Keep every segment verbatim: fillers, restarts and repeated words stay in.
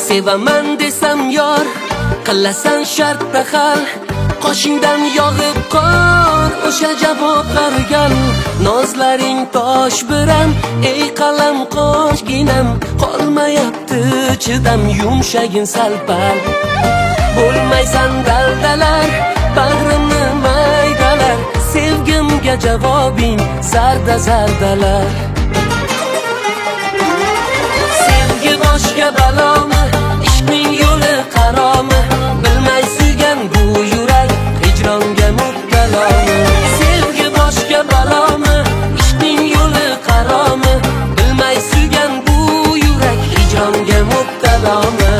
Sevaman desam yor, qilasan shartda hal. Qoshingdan yog'ib qor, o'sha javoblar gal. Nozlaring tosh biram, ey qalam qoshginam. Qolmayapti chidam, yumshagin salpal. Bo'lmaysan daldalar, bag'rimni maydalar. Sevgimga javobing zarda zardalar. Sevgi boshga balomi, ishqning yo'li qaromi. Bilmay suygan bu yurak hijronga mubtalomi. Sevgi boshga balomi, ishqning yo'li qaromi. Bilmay suygan bu yurak hijronga mubtalomi.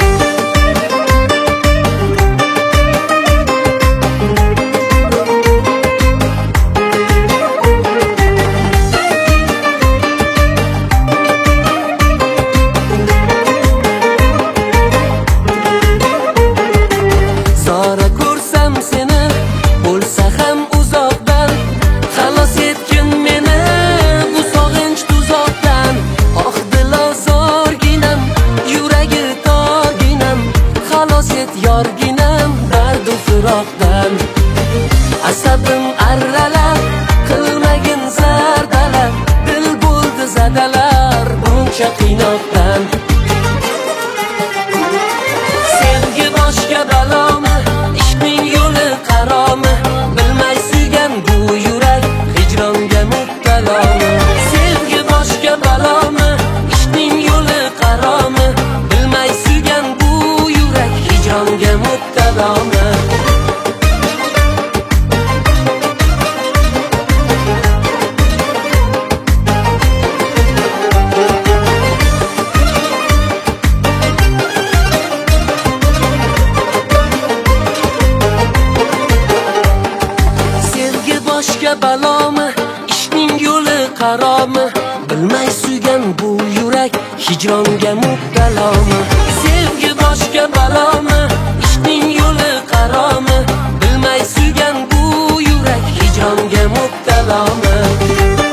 Yorginam dardu firoqdan. Asabim arralar, qilmagin zardalar. Dil bo'ldi zadalar buncha qiynoqdan. Sevgi boshga balomi, ishqning yo'li qaromi. Bilmay suygan bu yurak hijronga mubtalomi. Sevgi boshga balomi, ishqning yo'li qaromi. Bilmay suygan bu yurak hijronga mubtalomi. Sevgi boshga balomi, ishqning yo'li qaromi. Bilmay suygan bu yurak hijronga mubtalomi. Sevgi boshga balomi, ishqning yo'li qaromi. Bilmay suygan bu yurak hijronga mubtalomi.